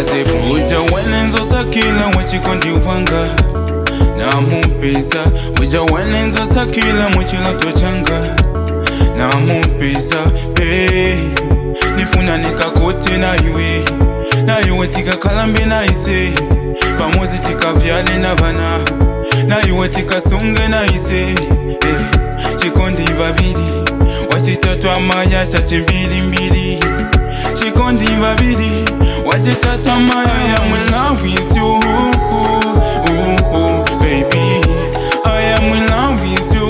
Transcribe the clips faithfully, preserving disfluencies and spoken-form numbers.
zepu uja wanenzo sakila mwachikondi wanga na mupesa uja wanenzo sakila mwachiloto changa na mupesa hey. Nifuna nikakote na iwe na iwe tika kalambe na ise pamozi tika vyale na vana na iwe tika sunge na ise hey. Chikondi vavili wachitatu amaya chache mbili mbili Chikondi vavili wachitatu amaya I am in love with you ooh, ooh, ooh, baby I am in love with you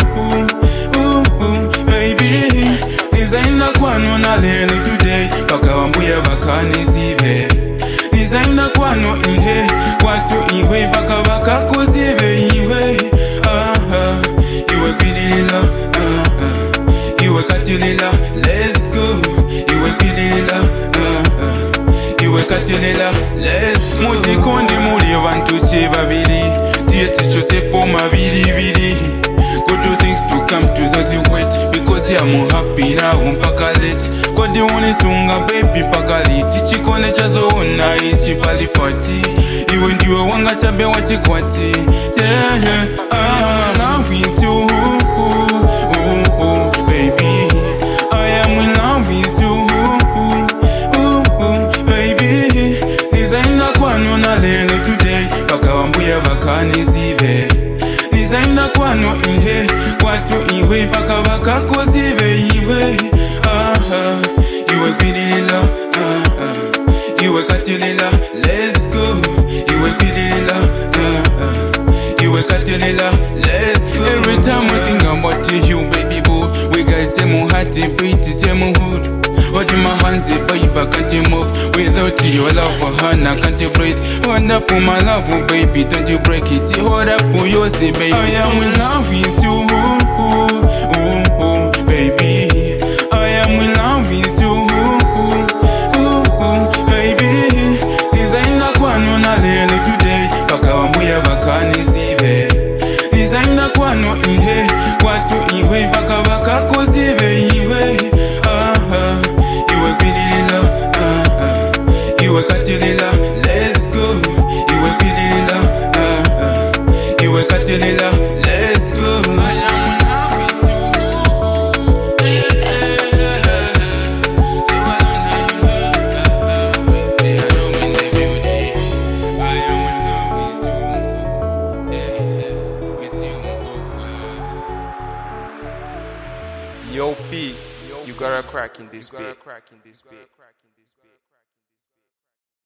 ooh, ooh, ooh, baby Nizaenda kwano na lelo today paka wambuya bakani zive Nizaenda kwano inhe watu iwe baka baka kuzive iwe ah, ah, iwe kidila ah, ah, iwe katilila let's go iwe kidila ah, ah, iwe katilila let's go Muchikondi muri abantu che babiri Tiye tichose po mabiri biri Go do things to come to those you wait Because I'm happy now mpaka late Kwa di unisunga baby mpaka late Chikone chazo una ichi pali party Iwe ndiwe wanga chabe wachikwati Yeah, yeah, I'm in love with you ooh, ooh, ooh, baby I am in love with you ooh, ooh, ooh, baby Nizaenda kwano na lelo today Paka wambuya bakani zive Nizaenda kwano inhe watu iwe baka baka kuzive iwe ah, ah, iwe kidila ah, ah, iwe katilila let's go iwe kidila ah, ah, iwe katilila let's go Every time we think about you baby boo We got same heart beat same hood Hold in my hands, baby, can't you move Without your love for her, I can't you breathe Hold up for my love, oh, baby, don't you break it Hold up for yours, baby I am in love with you, ooh, ooh, ooh, baby I am in love with you, ooh, ooh, ooh, baby Nizaenda kwano na lelo today Paka wambuya bakani zive Nizaenda kwano inhe watu iwe baka baka kuzive iwe ah, ah. Iwe kidila, ah, ah. Iwe katilila, let's go Iwe kidila, ah, ah. Iwe katilila, let's go I am in love with you yeah. You alone are you know baby, I know in the beauty I am in love with you yeah, with you Yo, B, you got a crack in this bit.